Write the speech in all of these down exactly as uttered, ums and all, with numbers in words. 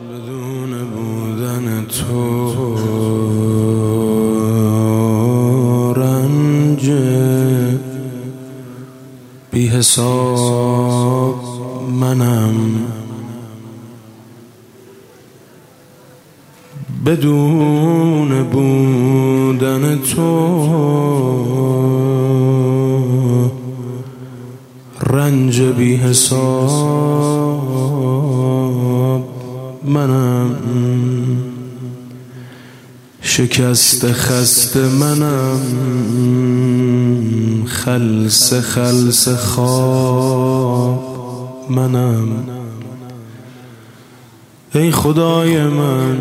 بدون بودن تو رنج بی حساب منم، بدون بودن تو رنج بی حساب منم، شکست خسته منم، خلص خلص خواب منم. ای خدای من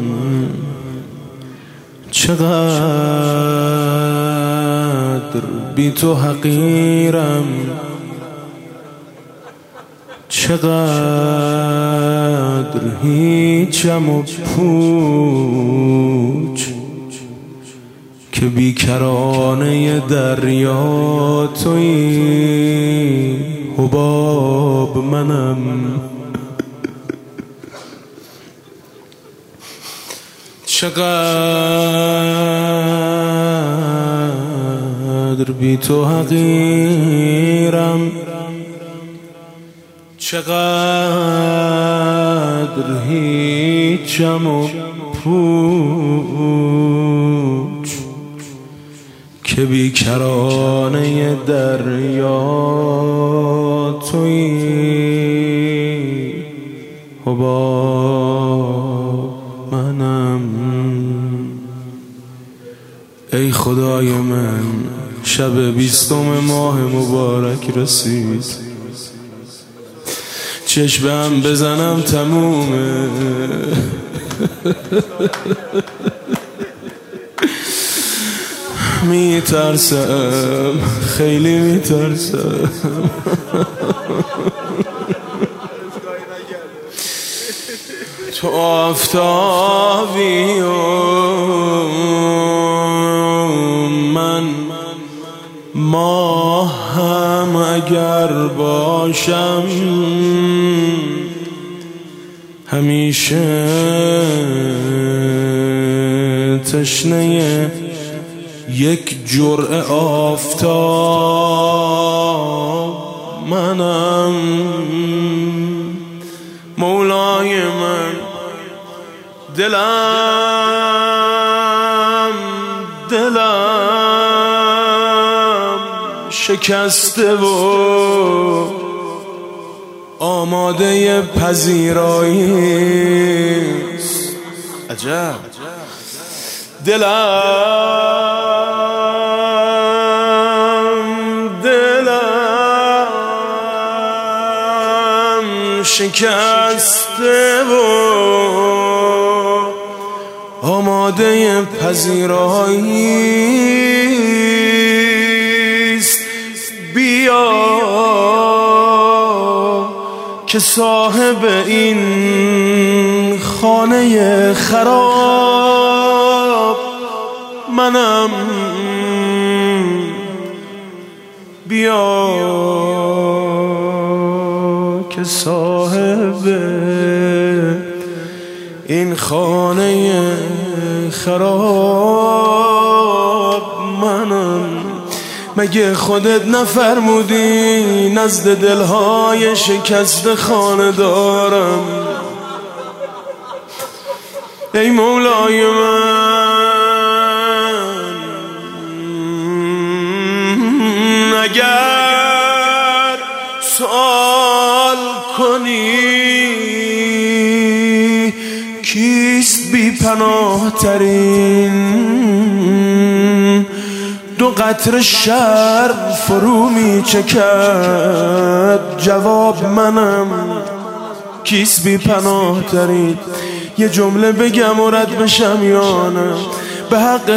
چقدر بی تو حقیرم، چقدر هیچم و پوچ که بیکرانه دریا تویی، حباب منم. چقدر بی تو حقیرم، چقدر هیچم و پوچ که بیکرانه دریا تویی، حباب منم. ای خدای من شب بیستم ماه مبارک رسید، چشمم بزنم تمومه، میترسم، خیلی میترسم. تو آفتابی و من ماه هم اگر باشم، همیشه تشنه یک جرعه آفتاب منم. مولای من دلم دلم شکسته و آماده پذیرایی است. عجب. دلم دلم شکسته و آماده پذیرایی است. بیا که صاحب این خانه خراب منم. بیا که صاحب این خانه خراب منم. مگه خودت نفرمودی نزد دلهای شکست خانه دارم؟ ای مولای من اگر سوال کنی کیست بی پناه ترین، دو قطره شر فرو می چکد جواب منم. کیست بی پناه ترین، یه جمله بگم و رد بشم یا نه؟ به حق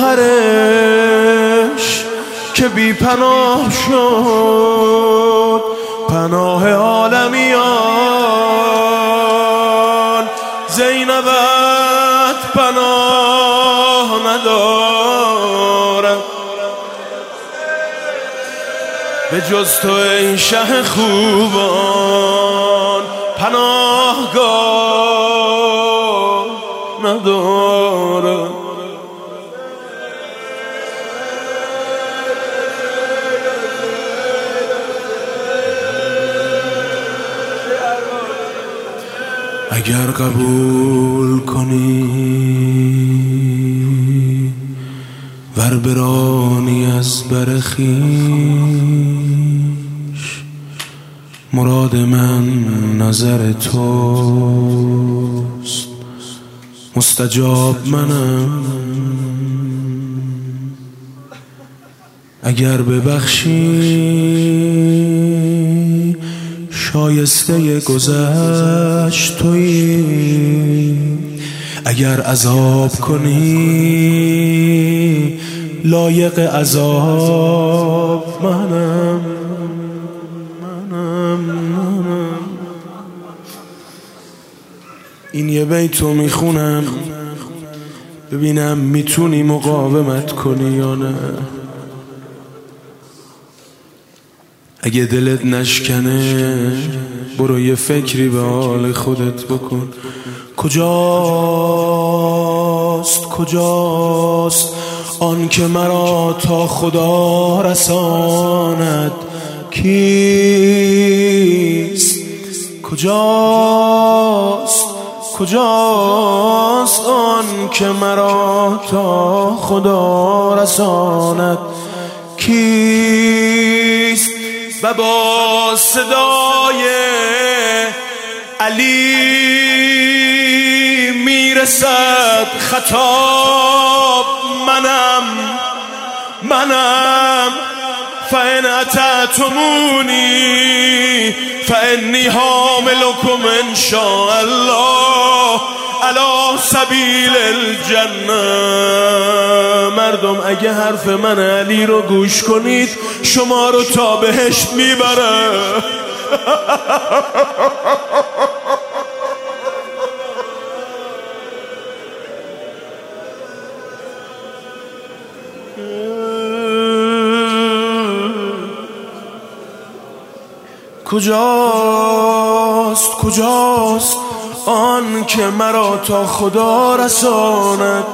خواهرش که بی پناه شد، پناه عالمیان زینبت پناه ندارد. به جز تو ای شه خوبان پناهگاه نداره. اگر قبول کنی ور برانی از بر خویش، مراد من نظر توست، مستجاب منم. اگر ببخشی شایسته گذشت تویی، اگر عذاب کنی لایق عذاب منم منم منم. این یه بیتو میخونم ببینم میتونی مقاومت کنی یا نه. اگه دلت نشکنه برو یه فکری به حال خودت بکن. کجاست کجاست آن که مرا تا خدا رساند؟ کیست؟ کجاست کجاست آن که مرا تا خدا رساند؟ کیست؟ و با صدای علی میرسد خطاب، منم منم فإن أطعتموني فإني حاملكم إن شاء الله علی سبیل الجنه. مردم اگه حرف من علی رو گوش کنید شما رو تا بهشت میبره. کجاست کجاست آن که مرا تا خدا رساند؟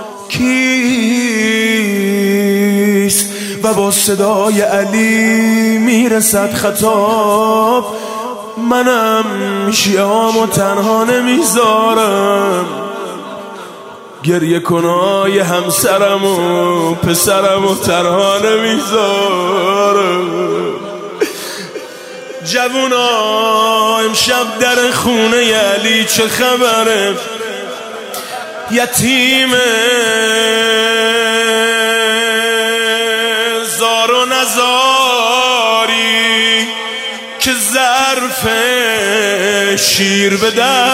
کیست؟ و با صدای علی میرسد خطاب، منم شیعه‌امو تنها نمیذارم. گریه کنای همسرم و پسرم و تنها نمیذارم. جوونا امشب در خونه علی چه خبره؟ یتیم زار و نزاری که ظرف شیر به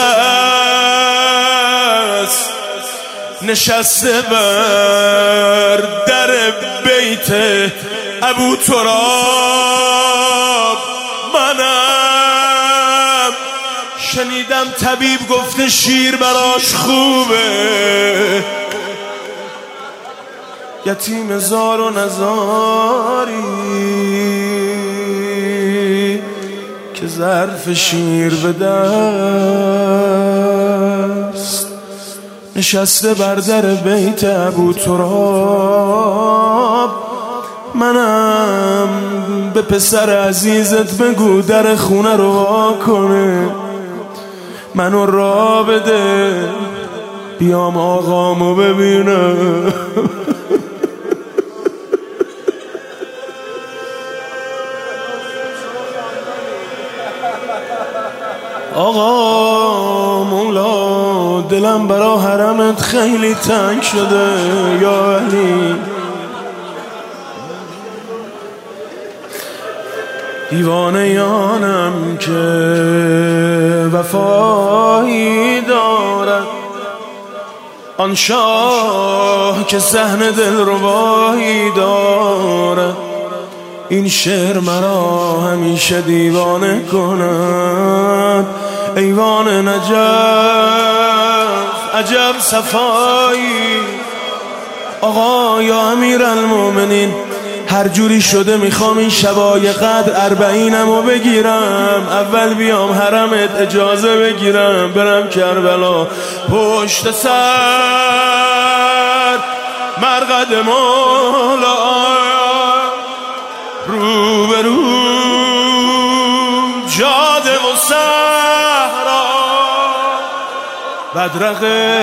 دست نشسته بر در بیت ابو تراب. منم شنیدم طبیب گفته شیر براش خوبه. یتیم زار و نزاری که ظرف شیر به دست نشسته بر در بیت ابو تراب. منم به پسر عزیزت بگو در خونه رو وا کنه، منو را بده بیام آقامو ببینم. آقا مولا دلم برا حرمت خیلی تنگ شده یا علی. دیوانه یانم که وفایی دارد، آن شاه که صحن دلربایی دارد. این شعر مرا همیشه دیوانه کند. ایوان نجف عجب صفایی. آقا یا امیر المومنین هر جوری شده میخوام این شبای قدر اربعینمو بگیرم، اول بیام حرمت اجازه بگیرم، برم کربلا پشت سر مرقد مولا، رو به رو جاده و صحرا، بدرقه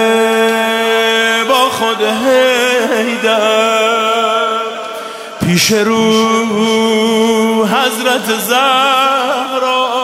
با خود حیدر، پیش رو حضرت زهرا.